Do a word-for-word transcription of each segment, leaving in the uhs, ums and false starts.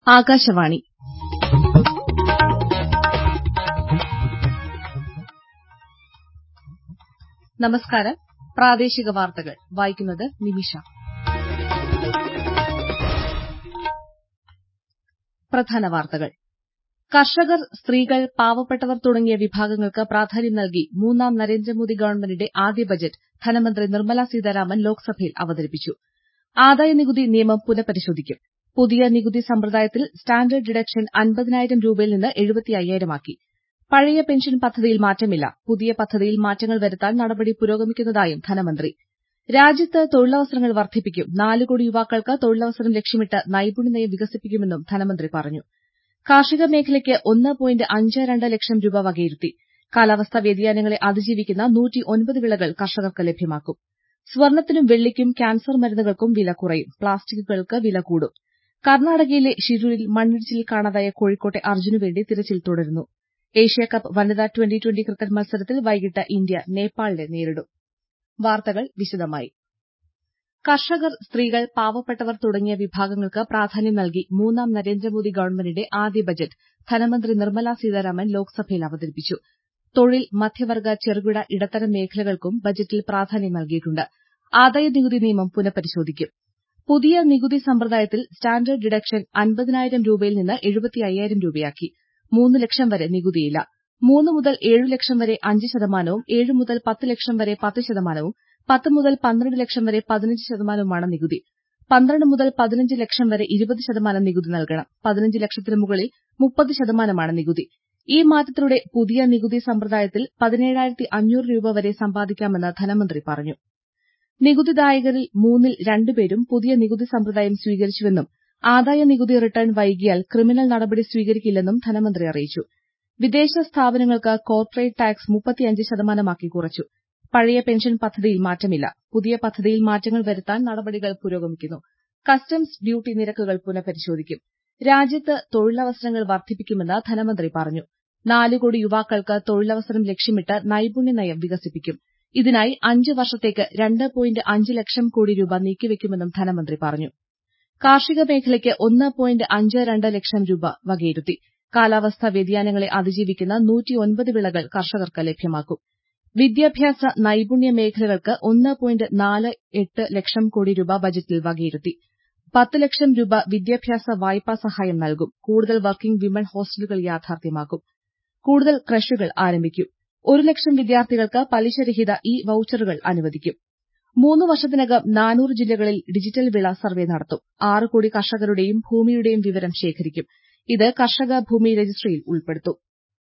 ആകാശവാണി നമസ്കാരം. പ്രാദേശിക വാർത്തകൾ വായിക്കുന്നത് നിമിഷ. പ്രധാന വാർത്തകൾ. കർഷകർ, സ്ത്രീകൾ, പാവപ്പെട്ടവർ തുടങ്ങിയ വിഭാഗങ്ങൾക്ക് പ്രാധാന്യം നൽകി മൂന്നാം നരേന്ദ്രമോദി ഗവൺമെന്റിന്റെ ആദ്യ ബജറ്റ് ധനമന്ത്രി നിർമ്മല സീതാരാമൻ ലോക്സഭയിൽ അവതരിപ്പിച്ചു. ആദായനികുതി നിയമം പുനഃപരിശോധിക്കും. പുതിയ നികുതി സമ്പ്രദായത്തിൽ സ്റ്റാൻഡേർഡ് ഡിഡക്ഷൻ അൻപതിനായിരം രൂപയിൽ നിന്ന് എഴുപത്തി അയ്യായിരമാക്കി. പഴയ പെൻഷൻ പദ്ധതിയിൽ മാറ്റമില്ല. പുതിയ പദ്ധതിയിൽ മാറ്റങ്ങൾ വരുത്താൻ നടപടി പുരോഗമിക്കുന്നതായും ധനമന്ത്രി. രാജ്യത്ത് തൊഴിലവസരങ്ങൾ വർദ്ധിപ്പിക്കും. നാല് കോടി യുവാക്കൾക്ക് തൊഴിലവസരം ലക്ഷ്യമിട്ട് നൈപുണ്യനയം വികസിപ്പിക്കുമെന്നും ധനമന്ത്രി പറഞ്ഞു. കാർഷിക മേഖലയ്ക്ക് ഒന്ന് പോയിന്റ് അഞ്ച് രണ്ട് ലക്ഷം രൂപ വകയിരുത്തി. കാലാവസ്ഥാ വ്യതിയാനങ്ങളെ അതിജീവിക്കുന്ന നൂറ്റി ഒൻപത് വിളകൾ കർഷകർക്ക് ലഭ്യമാക്കും. സ്വർണ്ണത്തിനും വെള്ളിക്കും ക്യാൻസർ മരുന്നുകൾക്കും വില കുറയും. പ്ലാസ്റ്റിക്കുകൾക്ക് വില കൂടും. കർണാടകയിലെ ഷിരൂരിൽ മണ്ണിടിച്ചിലിൽ കാണാതായ കോഴിക്കോട്ടെ അർജുനുവേണ്ടി തിരച്ചിൽ തുടരുന്നു. ഏഷ്യാകപ്പ് വനിതാ ട്വന്റി ട്വന്റി ക്രിക്കറ്റ് മത്സരത്തിൽ വൈകിട്ട് ഇന്ത്യ നേപ്പാളിനെ നേരിടും. വാർത്തകൾ വിശദമായി. കർഷകർ, സ്ത്രീകൾ, പാവപ്പെട്ടവർ തുടങ്ങിയ വിഭാഗങ്ങൾക്ക് പ്രാധാന്യം നൽകി മൂന്നാം നരേന്ദ്രമോദി ഗവൺമെന്റിന്റെ ആദ്യ ബജറ്റ് ധനമന്ത്രി നിർമ്മല സീതാരാമൻ ലോക്സഭയിൽ അവതരിപ്പിച്ചു. തൊഴിൽ, മധ്യവർഗ, ചെറുകിട, ഇടത്തരം മേഖലകൾക്കും ബജറ്റിൽ പ്രാധാന്യം നൽകിയിട്ടുണ്ട്. ആദായനികുതി നിയമം പുനഃപരിശോധിക്കും. പുതിയ നികുതി സമ്പ്രദായത്തിൽ സ്റ്റാൻഡേർഡ് ഡിഡക്ഷൻ അൻപതിനായിരം രൂപയിൽ നിന്ന് എഴുപത്തി അയ്യായിരം രൂപയാക്കി. മൂന്ന് ലക്ഷം വരെ നികുതിയില്ല. മൂന്ന് മുതൽ ഏഴ് ലക്ഷം വരെ അഞ്ച് ശതമാനവും ഏഴ് മുതൽ പത്ത് ലക്ഷം വരെ പത്ത് ശതമാനവും പത്ത് മുതൽ പന്ത്രണ്ട് ലക്ഷം വരെ പതിനഞ്ച് ശതമാനവുമാണ് നികുതി. പന്ത്രണ്ട് മുതൽ പതിനഞ്ച് ലക്ഷം വരെ ഇരുപത് ശതമാനം നികുതി നൽകണം. പതിനഞ്ച് ലക്ഷത്തിന് മുകളിൽ മുപ്പത് ശതമാനമാണ് നികുതി. ഈ മാറ്റത്തിലൂടെ പുതിയ നികുതി സമ്പ്രദായത്തിൽ പതിനേഴായിരത്തി അഞ്ഞൂറ് രൂപ വരെ സമ്പാദിക്കാമെന്ന് ധനമന്ത്രി പറഞ്ഞു. നികുതിദായകരിൽ മൂന്നിൽ രണ്ടുപേരും പുതിയ നികുതി സമ്പ്രദായം സ്വീകരിച്ചുവെന്നും ആദായ നികുതി റിട്ടേൺ വൈകിയാൽ ക്രിമിനൽ നടപടി സ്വീകരിക്കില്ലെന്നും ധനമന്ത്രി അറിയിച്ചു. വിദേശ സ്ഥാപനങ്ങൾക്ക് കോർപ്പറേറ്റ് ടാക്സ് മുപ്പത്തിയഞ്ച് ശതമാനമാക്കി കുറച്ചു. പഴയ പെൻഷൻ പദ്ധതിയിൽ മാറ്റമില്ല. പുതിയ പദ്ധതിയിൽ മാറ്റങ്ങൾ വരുത്താൻ നടപടികൾ പുരോഗമിക്കുന്നു. കസ്റ്റംസ് ഡ്യൂട്ടി നിരക്കുകൾ പുനഃപരിശോധിക്കും. രാജ്യത്ത് തൊഴിലവസരങ്ങൾ വർദ്ധിപ്പിക്കുമെന്ന് ധനമന്ത്രി പറഞ്ഞു. നാല് കോടി യുവാക്കൾക്ക് തൊഴിലവസരം ലക്ഷ്യമിട്ട് നൈപുണ്യനയം വികസിപ്പിക്കും. ഇതിനായി അഞ്ച് വർഷത്തേക്ക് രണ്ട് പോയിന്റ് അഞ്ച് ലക്ഷം കോടി രൂപ നീക്കിവെക്കുമെന്നും ധനമന്ത്രി പറഞ്ഞു. കാർഷിക മേഖലയ്ക്ക് ഒന്ന് പോയിന്റ് അഞ്ച് രണ്ട് ലക്ഷം രൂപ വകയിരുത്തി. കാലാവസ്ഥാ വ്യതിയാനങ്ങളെ അതിജീവിക്കുന്ന നൂറ്റി ഒൻപത് വിളകൾ കർഷകർക്ക് ലഭ്യമാക്കും. വിദ്യാഭ്യാസ, നൈപുണ്യ മേഖലകൾക്ക് ഒന്ന് പോയിന്റ് നാല് എട്ട് ലക്ഷം കോടി രൂപ ബജറ്റിൽ വകയിരുത്തി. പത്ത് ലക്ഷം രൂപ വിദ്യാഭ്യാസ വായ്പാ സഹായം നൽകും. കൂടുതൽ വർക്കിംഗ് വിമൺ ഹോസ്റ്റലുകൾ യാഥാർത്ഥ്യമാക്കും. കൂടുതൽ ക്രഷുകൾ ആരംഭിക്കും. ഒരു ലക്ഷം വിദ്യാർത്ഥികൾക്ക് പലിശരഹിത ഇ വൌച്ചറുകൾ അനുവദിക്കും. മൂന്ന് വർഷത്തിനകം നാനൂറ് ജില്ലകളിൽ ഡിജിറ്റൽ വിള സർവേ നടത്തും. ആറ് കോടി കർഷകരുടെയും ഭൂമിയുടെയും വിവരം ശേഖരിക്കും. ഇത് കർഷക ഭൂമി രജിസ്ട്രിയിൽ ഉൾപ്പെടുത്തും.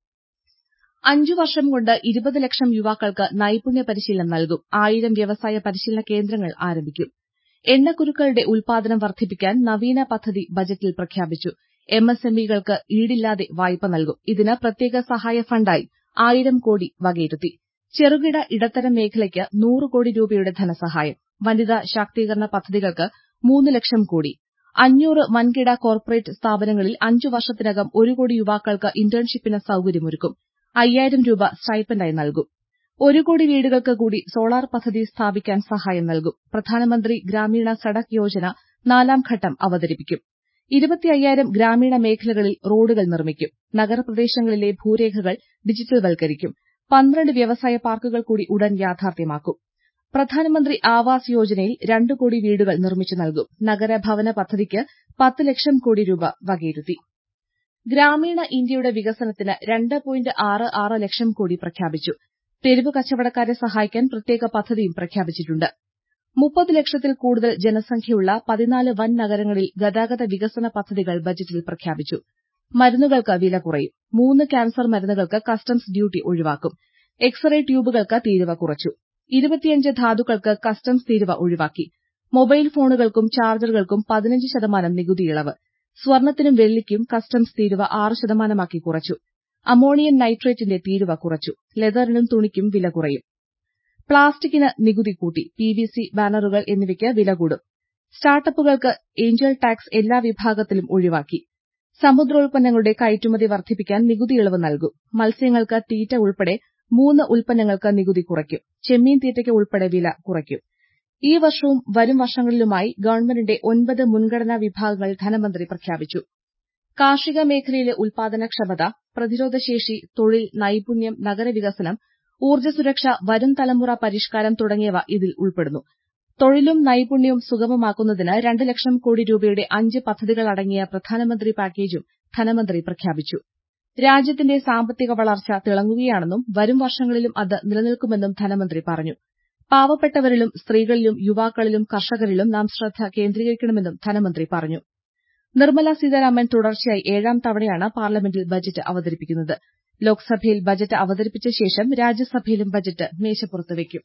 അഞ്ചു വർഷം കൊണ്ട് ഇരുപത് ലക്ഷം യുവാക്കൾക്ക് നൈപുണ്യ പരിശീലനം നൽകും. ആയിരം വ്യവസായ പരിശീലന കേന്ദ്രങ്ങൾ ആരംഭിക്കും. എണ്ണക്കുരുക്കളുടെ ഉൽപാദനം വർദ്ധിപ്പിക്കാൻ നവീന പദ്ധതി ബജറ്റിൽ പ്രഖ്യാപിച്ചു. എംഎസ്എംഇകൾക്ക് ഈടില്ലാതെ വായ്പ നൽകും. ഇതിന് പ്രത്യേക സഹായ ഫണ്ടായി ആയിരം കോടി വകയിരുത്തി. ചെറുകിട, ഇടത്തരം മേഖലയ്ക്ക് നൂറ് കോടി രൂപയുടെ ധനസഹായം. വനിതാ ശാക്തീകരണ പദ്ധതികൾക്ക് മൂന്ന് ലക്ഷം കോടി. അഞ്ഞൂറ് വൻകിട കോർപ്പറേറ്റ് സ്ഥാപനങ്ങളിൽ അഞ്ചു വർഷത്തിനകം ഒരു കോടി യുവാക്കൾക്ക് ഇന്റേൺഷിപ്പിന് സൌകര്യമൊരുക്കും. അയ്യായിരം രൂപ സ്റ്റൈപ്പൻഡായി നൽകും. ഒരു കോടി വീടുകൾക്ക് കൂടി സോളാർ പദ്ധതി സ്ഥാപിക്കാൻ സഹായം നൽകും. പ്രധാനമന്ത്രി ഗ്രാമീണ സഡക് യോജന നാലാം ഘട്ടം അവതരിപ്പിക്കും. ഇരുപത്തി അയ്യായിരം ഗ്രാമീണ മേഖലകളിൽ റോഡുകൾ നിർമ്മിക്കും. നഗരപ്രദേശങ്ങളിലെ ഭൂരേഖകൾ ഡിജിറ്റൽവൽക്കരിക്കും. പന്ത്രണ്ട് വ്യവസായ പാർക്കുകൾ കൂടി ഉടൻ യാഥാർത്ഥ്യമാക്കും. പ്രധാനമന്ത്രി ആവാസ് യോജനയിൽ രണ്ട് കോടി വീടുകൾ നിർമ്മിച്ചു നൽകും. നഗരഭവന പദ്ധതിക്ക് പത്ത് ലക്ഷം കോടി രൂപ വകയിരുത്തി. ഗ്രാമീണ ഇന്ത്യയുടെ വികസനത്തിന് രണ്ട് പോയിന്റ് ആറ് ആറ് ലക്ഷം കോടി പ്രഖ്യാപിച്ചു. തെരുവ് കച്ചവടക്കാരെ സഹായിക്കാൻ പ്രത്യേക പദ്ധതിയും പ്രഖ്യാപിച്ചിട്ടുണ്ട്. മുപ്പത് ലക്ഷത്തിൽ കൂടുതൽ ജനസംഖ്യയുള്ള പതിനാല് വൻ നഗരങ്ങളിൽ ഗതാഗത വികസന പദ്ധതികൾ ബജറ്റിൽ പ്രഖ്യാപിച്ചു. മരുന്നുകൾക്ക് വില കുറയും. മൂന്ന് ക്യാൻസർ മരുന്നുകൾക്ക് കസ്റ്റംസ് ഡ്യൂട്ടി ഒഴിവാക്കും. എക്സ്റേ ട്യൂബുകൾക്ക് തീരുവ കുറച്ചു. ഇരുപത്തിയഞ്ച് ധാതുക്കൾക്ക് കസ്റ്റംസ് തീരുവ ഒഴിവാക്കി. മൊബൈൽ ഫോണുകൾക്കും ചാർജറുകൾക്കും പതിനഞ്ച് ശതമാനം നികുതി ഇളവ്. സ്വർണ്ണത്തിനും വെള്ളിക്കും കസ്റ്റംസ് തീരുവ ആറ് ശതമാനമാക്കി കുറച്ചു. അമോണിയം നൈട്രേറ്റിന്റെ തീരുവ കുറച്ചു. ലെതറിനും തുണിക്കും വില കുറയും. പ്ലാസ്റ്റിക്കിന് നികുതി കൂട്ടി. പിവിസി, ബാനറുകൾ എന്നിവയ്ക്ക് വില കൂടും. സ്റ്റാർട്ടപ്പുകൾക്ക് ഏഞ്ചൽ ടാക്സ് എല്ലാ വിഭാഗത്തിലും ഒഴിവാക്കി. സമുദ്രോൽപ്പന്നങ്ങളുടെ കയറ്റുമതി വർദ്ധിപ്പിക്കാൻ നികുതി ഇളവ് നൽകും. മത്സ്യങ്ങൾക്ക് തീറ്റ ഉൾപ്പെടെ മൂന്ന് ഉൽപ്പന്നങ്ങൾക്ക് നികുതി കുറയ്ക്കും. ചെമ്മീൻ തീറ്റയ്ക്ക് ഉൾപ്പെടെ വില കുറയ്ക്കും. ഈ വർഷവും വരും വർഷങ്ങളിലുമായി ഗവൺമെന്റിന്റെ ഒൻപത് മുൻഗണനാ വിഭാഗങ്ങൾ ധനമന്ത്രി പ്രഖ്യാപിച്ചു. കാർഷിക മേഖലയിലെ ഉൽപാദനക്ഷമത, പ്രതിരോധശേഷി, തൊഴിൽ, നൈപുണ്യം, നഗരവികസനം, ഊർജ്ജസുരക്ഷ, വരും തലമുറ പരിഷ്കാരം തുടങ്ങിയവ ഇതിൽ ഉൾപ്പെടുന്നു. തൊഴിലും നൈപുണ്യവും സുഗമമാക്കുന്നതിന് രണ്ട് ലക്ഷം കോടി രൂപയുടെ അഞ്ച് പദ്ധതികളടങ്ങിയ പ്രധാനമന്ത്രി പാക്കേജും ധനമന്ത്രി പ്രഖ്യാപിച്ചു. രാജ്യത്തിന്റെ സാമ്പത്തിക വളർച്ച തിളങ്ങുകയാണെന്നും വരും വർഷങ്ങളിലും അത് നിലനിൽക്കുമെന്നും ധനമന്ത്രി പറഞ്ഞു. പാവപ്പെട്ടവരിലും സ്ത്രീകളിലും യുവാക്കളിലും കർഷകരിലും നാം ശ്രദ്ധ കേന്ദ്രീകരിക്കണമെന്നും ധനമന്ത്രി പറഞ്ഞു. നിർമ്മല സീതാരാമൻ തുടർച്ചയായി ഏഴാം തവണയാണ് പാർലമെന്റിൽ ബജറ്റ് അവതരിപ്പിക്കുന്നത്. ലോക്സഭയിൽ ബജറ്റ് അവതരിപ്പിച്ച ശേഷം രാജ്യസഭയിലും ബജറ്റ് മേശപ്പുറത്ത് വയ്ക്കും.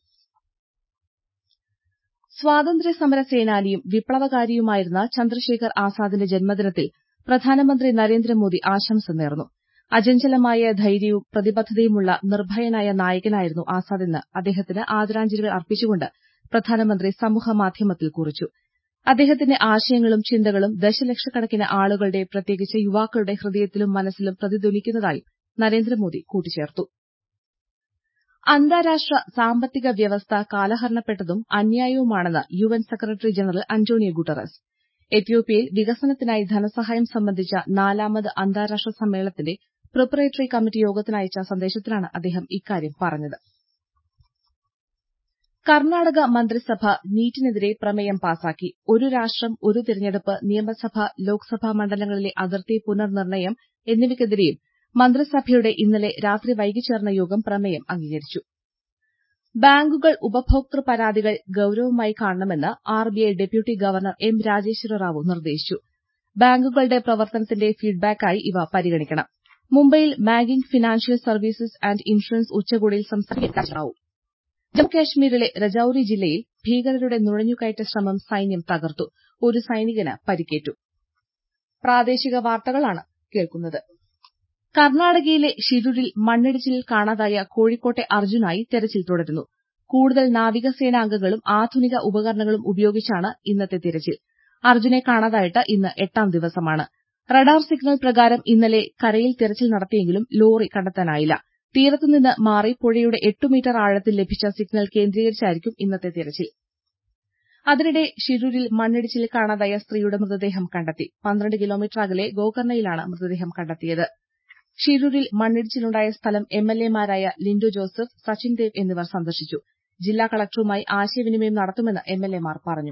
സ്വാതന്ത്ര്യസമര സേനാനിയും വിപ്ലവകാരിയുമായിരുന്ന ചന്ദ്രശേഖർ ആസാദിന്റെ ജന്മദിനത്തിൽ പ്രധാനമന്ത്രി നരേന്ദ്രമോദി ആശംസ നേർന്നു. അചഞ്ചലമായ ധൈര്യവും പ്രതിബദ്ധതയുമുള്ള നിർഭയനായ നായകനായിരുന്നു ആസാദെന്ന് അദ്ദേഹത്തിന് ആദരാഞ്ജലികൾ അർപ്പിച്ചുകൊണ്ട് പ്രധാനമന്ത്രി സമൂഹമാധ്യമത്തിൽ കുറിച്ചു. അദ്ദേഹത്തിന്റെ ആശയങ്ങളും ചിന്തകളും ദശലക്ഷക്കണക്കിന് ആളുകളുടെ, പ്രത്യേകിച്ച് യുവാക്കളുടെ ഹൃദയത്തിലും മനസ്സിലും പ്രതിധ്വനിക്കുന്നതായും നരേന്ദ്രമോദി കൂട്ടിച്ചേർത്തു. അന്താരാഷ്ട്ര സാമ്പത്തിക വ്യവസ്ഥ കാലഹരണപ്പെട്ടതും അന്യായവുമാണെന്ന് UN secretary general Antonio Guterres. എത്യോപ്യയിൽ വികസനത്തിനായി ധനസഹായം സംബന്ധിച്ച നാലാമത് അന്താരാഷ്ട്ര സമ്മേളനത്തിന്റെ പ്രിപ്പറേറ്ററി കമ്മിറ്റി യോഗത്തിനയച്ച സന്ദേശത്തിലാണ് അദ്ദേഹം ഇക്കാര്യം പറഞ്ഞത്. കർണാടക മന്ത്രിസഭ നീറ്റിനെതിരെ പ്രമേയം പാസാക്കി. ഒരു രാഷ്ട്രം ഒരു തിരഞ്ഞെടുപ്പ്, നിയമസഭ, ലോക്സഭാ മണ്ഡലങ്ങളിലെ അതിർത്തി പുനർനിർണ്ണയം എന്നിവയ്ക്കെതിരെയും മന്ത്രിസഭയുടെ ഇന്നലെ രാത്രി വൈകി ചേർന്ന യോഗം പ്രമേയം അംഗീകരിച്ചു. ബാങ്കുകൾ ഉപഭോക്തൃ പരാതികൾ ഗൌരവമായി കാണണമെന്ന് RBI deputy governor M Rajeshwara Rao നിർദ്ദേശിച്ചു. ബാങ്കുകളുടെ പ്രവർത്തനത്തിന്റെ ഫീഡ്ബാക്കായി ഇവ പരിഗണിക്കണം. മുംബൈയിൽ banking, financial services and insurance ഉച്ചകോടിയിൽ സംസാരിക്കുകയായിരുന്നു റാവു. ജമ്മുകശ്മീരിലെ രജൌരി ജില്ലയിൽ ഭീകരരുടെ നുഴഞ്ഞുകയറ്റ ശ്രമം സൈന്യം തകർത്തു. ഒരു സൈനികന് പരിക്കേറ്റു. പ്രാദേശിക വാർത്തകളാണ് കേൾക്കുന്നത്. കർണാടകയിലെ ഷിരൂരിൽ മണ്ണിടിച്ചിലിൽ കാണാതായ കോഴിക്കോട്ടെ അർജുനായി തെരച്ചിൽ തുടരുന്നു. കൂടുതൽ നാവികസേനാംഗങ്ങളും ആധുനിക ഉപകരണങ്ങളും ഉപയോഗിച്ചാണ് ഇന്നത്തെ തിരച്ചിൽ. അർജുനെ കാണാതായിട്ട് ഇന്ന് എട്ടാം ദിവസമാണ്. റഡാർ സിഗ്നൽ പ്രകാരം ഇന്നലെ കരയിൽ തിരച്ചിൽ നടത്തിയെങ്കിലും ലോറി കണ്ടെത്താനായില്ല. തീരത്തുനിന്ന് മാറി പുഴയുടെ എട്ട് മീറ്റർ ആഴത്തിൽ ലഭിച്ച സിഗ്നൽ കേന്ദ്രീകരിച്ചായിരിക്കും ഇന്നത്തെ തിരച്ചിൽ. അതിനിടെ ഷിരൂരിൽ മണ്ണിടിച്ചിലിൽ കാണാതായ സ്ത്രീയുടെ മൃതദേഹം കണ്ടെത്തി. പന്ത്രണ്ട് കിലോമീറ്റർ അകലെ ഗോകർണയിലാണ് മൃതദേഹം കണ്ടെത്തിയത്. ഷിരൂരിൽ മണ്ണിടിച്ചിലുണ്ടായ സ്ഥലം എംഎൽഎമാരായ ലിൻഡോ ജോസഫ്, സച്ചിൻ ദേവ് എന്നിവർ സന്ദർശിച്ചു. ജില്ലാ കളക്ടറുമായി ആശയവിനിമയം നടത്തുമെന്ന് എംഎൽഎമാർ പറഞ്ഞു.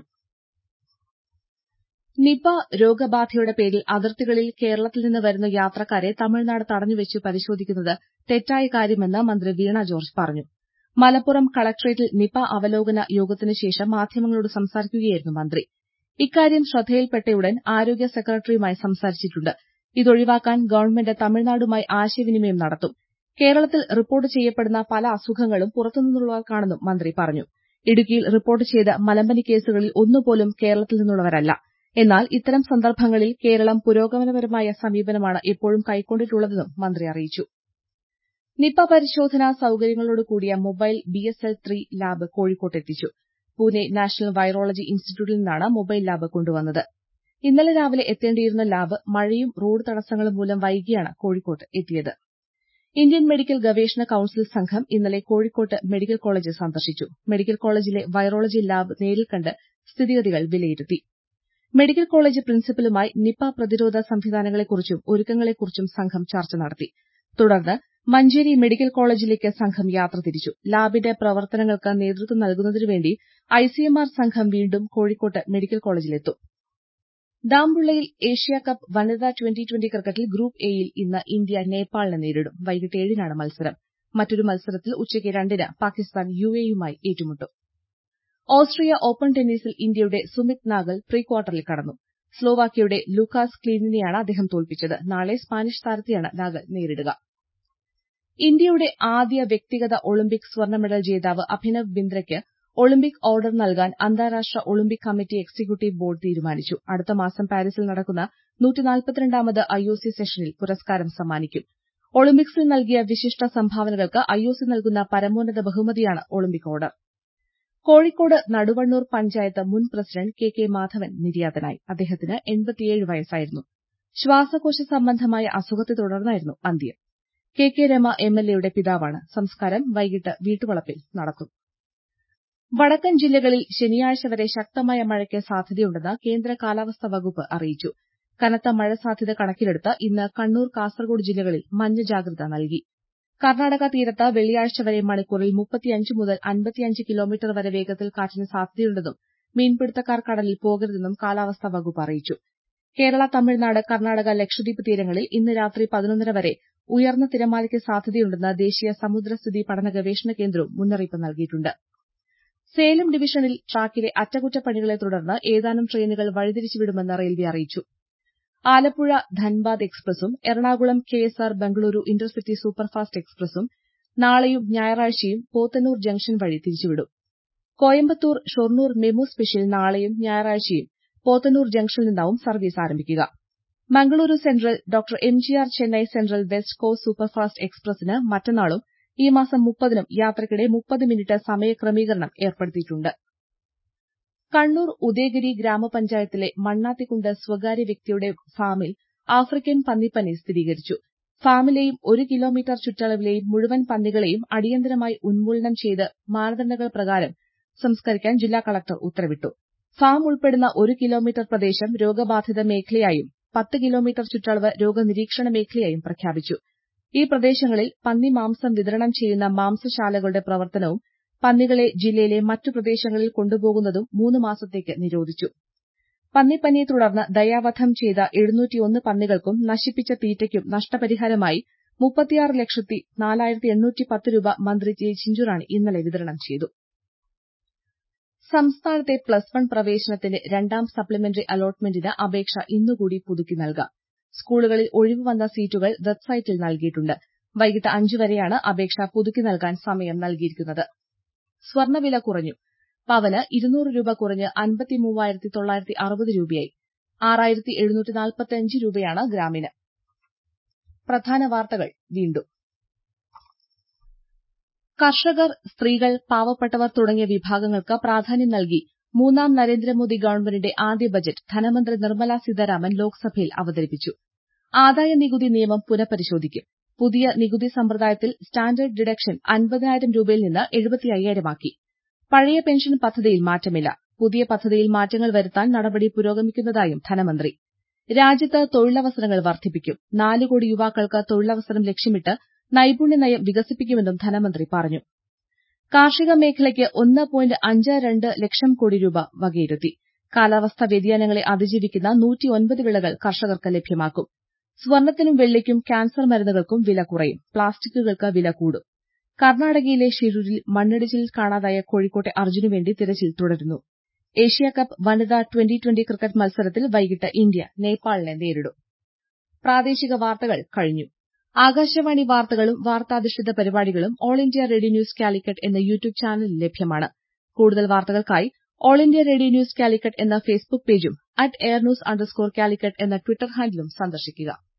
നിപ രോഗബാധയുടെ പേരിൽ അതിർത്തികളിൽ കേരളത്തിൽ നിന്ന് വരുന്ന യാത്രക്കാരെ തമിഴ്നാട് തടഞ്ഞുവെച്ച് പരിശോധിക്കുന്നത് തെറ്റായ കാര്യമെന്ന് മന്ത്രി വീണ ജോർജ് പറഞ്ഞു. മലപ്പുറം കളക്ടറേറ്റിൽ നിപ അവലോകന യോഗത്തിനു ശേഷം മാധ്യമങ്ങളോട് സംസാരിക്കുകയായിരുന്നു മന്ത്രി. ഇക്കാര്യം ശ്രദ്ധയിൽപ്പെട്ടയുടൻ ആരോഗ്യ സെക്രട്ടറിയുമായി സംസാരിച്ചിട്ടുണ്ട്. ഇതൊഴിവാക്കാൻ ഗവൺമെന്റ് തമിഴ്നാടുമായി ആശയവിനിമയം നടത്തും. കേരളത്തിൽ റിപ്പോർട്ട് ചെയ്യപ്പെടുന്ന പല അസുഖങ്ങളും പുറത്തുനിന്നുള്ളവർക്കാണെന്നും മന്ത്രി പറഞ്ഞു. ഇടുക്കിയിൽ റിപ്പോർട്ട് ചെയ്ത മലമ്പനി കേസുകളിൽ ഒന്നുപോലും കേരളത്തിൽ നിന്നുള്ളവരല്ല. എന്നാൽ ഇത്തരം സന്ദർഭങ്ങളിൽ കേരളം പുരോഗമനപരമായ സമീപനമാണ് എപ്പോഴും കൈക്കൊണ്ടിട്ടുള്ളതെന്നും മന്ത്രി അറിയിച്ചു. നിപ പരിശോധനാ സൌകര്യങ്ങളോടുകൂടിയ മൊബൈൽ ബിഎസ്എൽ ത്രീ ലാബ് കോഴിക്കോട്ടെത്തിച്ചു. പൂനെ നാഷണൽ വൈറോളജി ഇൻസ്റ്റിറ്റ്യൂട്ടിൽ നിന്നാണ് മൊബൈൽ ലാബ് കൊണ്ടുവന്നത്. ഇന്നലെ രാവിലെ എത്തേണ്ടിയിരുന്ന ലാബ് മഴയും റോഡ് തടസ്സങ്ങളും മൂലം വൈകിയാണ് കോഴിക്കോട്ട് എത്തിയത്. ഇന്ത്യൻ മെഡിക്കൽ ഗവേഷണ കൌൺസിൽ സംഘം ഇന്നലെ കോഴിക്കോട്ട് മെഡിക്കൽ കോളേജ് സന്ദർശിച്ചു. മെഡിക്കൽ കോളേജിലെ വൈറോളജി ലാബ് നേരിൽ കണ്ട് സ്ഥിതിഗതികൾ വിലയിരുത്തി. മെഡിക്കൽ കോളേജ് പ്രിൻസിപ്പലുമായി നിപ പ്രതിരോധ സംവിധാനങ്ങളെക്കുറിച്ചും ഒരുക്കങ്ങളെക്കുറിച്ചും സംഘം ചർച്ച നടത്തി. തുടർന്ന് മഞ്ചേരി മെഡിക്കൽ കോളേജിലേക്ക് സംഘം യാത്ര തിരിച്ചു. ലാബിന്റെ പ്രവർത്തനങ്ങൾക്ക് നേതൃത്വം നൽകുന്നതിനുവേണ്ടി ഐസിഎംആർ സംഘം വീണ്ടും കോഴിക്കോട്ട് മെഡിക്കൽ കോളേജിലെത്തും. ഡാംബുള്ളയിൽ ഏഷ്യാകപ്പ് വനിതാ ട്വന്റി ട്വന്റി ക്രിക്കറ്റിൽ ഗ്രൂപ്പ് എയിൽ ഇന്ന് ഇന്ത്യ നേപ്പാളിനെ നേരിടും. വൈകിട്ട് ഏഴിനാണ് മത്സരം. മറ്റൊരു മത്സരത്തിൽ ഉച്ചയ്ക്ക് രണ്ടിന് പാകിസ്ഥാൻ യുഎഇയുമായി ഏറ്റുമുട്ടും. ഓസ്ട്രിയ ഓപ്പൺ ടെന്നീസിൽ ഇന്ത്യയുടെ സുമിത് നാഗൽ പ്രീ ക്വാർട്ടറിൽ കടന്നു. സ്ലോവാക്യയുടെ ലൂക്കാസ് ക്ലീനിനെയാണ് അദ്ദേഹം തോൽപ്പിച്ചത്. നാളെ സ്പാനിഷ് താരത്തെയാണ് നാഗൽ നേരിടുക. ഇന്ത്യയുടെ ആദ്യ വ്യക്തിഗത ഒളിമ്പിക് സ്വർണ്ണ മെഡൽ ജേതാവ് അഭിനവ് ബിന്ദ്രയ്ക്ക് ഒളിമ്പിക് ഓർഡർ നൽകാൻ അന്താരാഷ്ട്ര ഒളിമ്പിക് കമ്മിറ്റി എക്സിക്യൂട്ടീവ് ബോർഡ് തീരുമാനിച്ചു. അടുത്ത മാസം പാരീസിൽ നടക്കുന്ന നൂറ്റിനാൽപ്പത്തിരണ്ടാമത് ഐഒസി സെഷനിൽ പുരസ്കാരം സമ്മാനിക്കും. ഒളിമ്പിക്സിൽ നൽകിയ വിശിഷ്ട സംഭാവനകൾക്ക് ഐഒസി നൽകുന്ന പരമോന്നത ബഹുമതിയാണ് ഒളിമ്പിക് ഓർഡർ. കോഴിക്കോട് നടുവണ്ണൂർ പഞ്ചായത്ത് മുൻ പ്രസിഡന്റ് കെ കെ മാധവൻ നിര്യാതനായി. അദ്ദേഹത്തിന് എൺപത്തിയേഴ് വയസ്സായിരുന്നു. ശ്വാസകോശ സംബന്ധമായ അസുഖത്തെ തുടർന്നായിരുന്നു അന്ത്യം. കെ കെ രമ എംഎൽഎയുടെ പിതാവാണ്. സംസ്കാരം വൈകിട്ട് വീട്ടുവളപ്പിൽ നടക്കും. വടക്കൻ ജില്ലകളിൽ ശനിയാഴ്ച വരെ ശക്തമായ മഴയ്ക്ക് സാധ്യതയുണ്ടെന്ന് കേന്ദ്ര കാലാവസ്ഥാ വകുപ്പ് അറിയിച്ചു. കനത്ത മഴ സാധ്യത കണക്കിലെടുത്ത് ഇന്ന് കണ്ണൂർ കാസർഗോഡ് ജില്ലകളിൽ മഞ്ഞ ജാഗ്രത നൽകി. കർണാടക തീരത്ത് വെള്ളിയാഴ്ച വരെ മണിക്കൂറിൽ മുപ്പത്തിയഞ്ച് മുതൽ അൻപത്തിയഞ്ച് കിലോമീറ്റർ വരെ വേഗത്തിൽ കാറ്റിന് സാധ്യതയുണ്ടെന്നും മീൻപിടുത്തക്കാർ കടലിൽ പോകരുതെന്നും കാലാവസ്ഥാ വകുപ്പ് അറിയിച്ചു. കേരള, തമിഴ്നാട്, കർണാടക, ലക്ഷദ്വീപ് തീരങ്ങളിൽ ഇന്ന് രാത്രി പതിനൊന്നര വരെ ഉയർന്ന തിരമാലയ്ക്ക് സാധ്യതയുണ്ടെന്ന് ദേശീയ സമുദ്രസ്ഥിതി പഠന ഗവേഷണ കേന്ദ്രവും മുന്നറിയിപ്പ് നൽകിയിട്ടുണ്ട്. സേലം ഡിവിഷനിൽ ട്രാക്കിലെ അറ്റകുറ്റപ്പണികളെ തുടർന്ന് ഏതാനും ട്രെയിനുകൾ വഴിതിരിച്ചുവിടുമെന്ന് റെയിൽവേ അറിയിച്ചു. ആലപ്പുഴ ധൻബാദ് എക്സ്പ്രസും Ernakulam K S R Bengaluru intercity superfast എക്സ്പ്രസും നാളെയും ഞായറാഴ്ചയും പോത്തന്നൂർ ജംഗ്ഷൻ വഴി തിരിച്ചുവിടും. കോയമ്പത്തൂർ ഷൊർണൂർ മെമു സ്പെഷ്യൽ നാളെയും ഞായറാഴ്ചയും പോത്തന്നൂർ ജംഗ്ഷനിൽ നിന്നാവും സർവീസ് ആരംഭിക്കുക. Mangaluru central doctor M G R Chennai central west coast superfast എക്സ്പ്രസിന് മറ്റന്നാളും ഈ മാസം മുപ്പതിനും യാത്രയ്ക്കിടെ മുപ്പത് മിനിറ്റ് സമയക്രമീകരണം ഏർപ്പെടുത്തിയിട്ടുണ്ട്. കണ്ണൂർ ഉദയഗിരി ഗ്രാമപഞ്ചായത്തിലെ മണ്ണാത്തിക്കുണ്ട് സ്വകാര്യ വ്യക്തിയുടെ ഫാമിൽ ആഫ്രിക്കൻ പന്നിപ്പനി സ്ഥിരീകരിച്ചു. ഫാമിലെയും ഒരു കിലോമീറ്റർ ചുറ്റളവിലെയും മുഴുവൻ പന്നികളെയും അടിയന്തരമായി ഉന്മൂലനം ചെയ്ത് മാനദണ്ഡങ്ങൾ പ്രകാരം സംസ്കരിക്കാൻ ജില്ലാ കളക്ടർ ഉത്തരവിട്ടു. ഫാം ഉൾപ്പെടുന്ന ഒരു കിലോമീറ്റർ പ്രദേശം രോഗബാധിത മേഖലയായും പത്ത് കിലോമീറ്റർ ചുറ്റളവ് രോഗനിരീക്ഷണ മേഖലയായും പ്രഖ്യാപിച്ചു. ഈ പ്രദേശങ്ങളിൽ പന്നി മാംസം വിതരണം ചെയ്യുന്ന മാംസശാലകളുടെ പ്രവർത്തനവും പന്നികളെ ജില്ലയിലെ മറ്റു പ്രദേശങ്ങളിൽ കൊണ്ടുപോകുന്നതും മൂന്ന് മാസത്തേക്ക് നിരോധിച്ചു. പന്നിപ്പനിയെ തുടർന്ന് ദയാവധം ചെയ്ത എഴുന്നൂറ്റിയൊന്ന് പന്നികൾക്കും നശിപ്പിച്ച തീറ്റയ്ക്കും നഷ്ടപരിഹാരമായി മുപ്പത്തിയാറ് ലക്ഷത്തി നാലായിരത്തി എണ്ണൂറ്റി പത്ത് രൂപ മന്ത്രി ജെ ചിഞ്ചുറാണി ഇന്നലെ വിതരണം ചെയ്തു. സംസ്ഥാനത്തെ പ്ലസ് വൺ പ്രവേശനത്തിന്റെ രണ്ടാം സപ്ലിമെന്ററി അലോട്ട്മെന്റിന് അപേക്ഷ ഇന്നുകൂടി പുതുക്കി നൽകാം. സ്കൂളുകളിൽ ഒഴിവ് വന്ന സീറ്റുകൾ വെബ്സൈറ്റിൽ നൽകിയിട്ടുണ്ട്. വൈകിട്ട് അഞ്ച് വരെയാണ് അപേക്ഷ പുതുക്കി നൽകാൻ സമയം നൽകിയിരിക്കുന്നത്. സ്വർണ്ണവില കുറഞ്ഞു. പവന് ഇരുന്നൂറ് രൂപ കുറഞ്ഞ് അൻപത്തിമൂവായിരത്തി തൊള്ളായിരത്തി അറുപത് രൂപയായി. ആറായിരത്തി എഴുന്നൂറ്റി നാൽപ്പത്തിയഞ്ച് രൂപയാണ് ഗ്രാമിന്. പ്രധാന വാർത്തകൾ വീണ്ടും. കർഷകർ, സ്ത്രീകൾ, പാവപ്പെട്ടവർ തുടങ്ങിയ വിഭാഗങ്ങൾക്ക് പ്രാധാന്യം നൽകി മൂന്നാം നരേന്ദ്രമോദി ഗവൺമെന്റിന്റെ ആദ്യ ബജറ്റ് ധനമന്ത്രി നിർമ്മല സീതാരാമൻ ലോക്സഭയിൽ അവതരിപ്പിച്ചു. ആദായ നികുതി നിയമം പുനഃപരിശോധിക്കും. പുതിയ നികുതി സമ്പ്രദായത്തിൽ സ്റ്റാൻഡേർഡ് ഡിഡക്ഷൻ അൻപതിനായിരം രൂപയിൽ നിന്ന് എഴുപത്തി അയ്യായിരമാക്കി. പഴയ പെൻഷൻ പദ്ധതിയിൽ മാറ്റമില്ല. പുതിയ പദ്ധതിയിൽ മാറ്റങ്ങൾ വരുത്താൻ നടപടി പുരോഗമിക്കുന്നതായും ധനമന്ത്രി. രാജ്യത്ത് തൊഴിലവസരങ്ങൾ വർദ്ധിപ്പിക്കും. നാല് കോടി യുവാക്കൾക്ക് തൊഴിലവസരം ലക്ഷ്യമിട്ട് നൈപുണ്യ നയം വികസിപ്പിക്കുമെന്നും ധനമന്ത്രി പറഞ്ഞു. കാർഷിക മേഖലയ്ക്ക് ഒന്ന് പോയിന്റ് അഞ്ച് രണ്ട് ലക്ഷം കോടി രൂപ വകയിരുത്തി. കാലാവസ്ഥാ വ്യതിയാനങ്ങളെ അതിജീവിക്കുന്ന നൂറ്റിയൊൻപത് വിളകൾ കർഷകർക്ക് ലഭ്യമാക്കും. സ്വർണ്ണത്തിനും വെള്ളിക്കും ക്യാൻസർ മരുന്നുകൾക്കും വില കുറയും. പ്ലാസ്റ്റിക്കുകൾക്ക് വില കൂടും. കർണാടകയിലെ ഷിരൂരിൽ മണ്ണിടിച്ചിലിൽ കാണാതായ കോഴിക്കോട്ടെ അർജുനുവേണ്ടി തിരച്ചിൽ തുടരുന്നു. ഏഷ്യാകപ്പ് വനിതാ ട്വന്റി ട്വന്റി ക്രിക്കറ്റ് മത്സരത്തിൽ വൈകിട്ട് ഇന്ത്യ നേപ്പാളിനെ നേരിടും. പ്രാദേശിക വാർത്തകൾ കഴിഞ്ഞു. ആകാശവാണി വാർത്തകളും വാർത്താധിഷ്ഠിത പരിപാടികളും all India radio news Calicut എന്ന യൂട്യൂബ് ചാനലിൽ ലഭ്യമാണ്. കൂടുതൽ വാർത്തകൾക്കായി all India radio news Calicut എന്ന ഫേസ്ബുക്ക് പേജും at air news underscore Calicut എന്ന ട്വിറ്റർ ഹാൻഡിലും സന്ദർശിക്കുക.